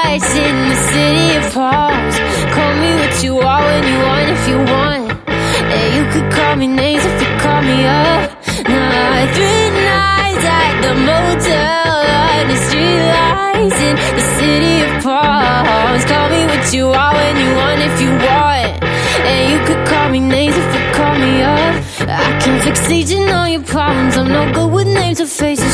lights in the city of palms. Call me what you are when you want, if you want. Yeah, you could call me names if you call me up. Nah, 3 nights at the motel under streetlights in the city of palms. Call me what you are when you want, if you want. And you could call me names if you call me up. I can fix aging all your problems. I'm no good with names or faces.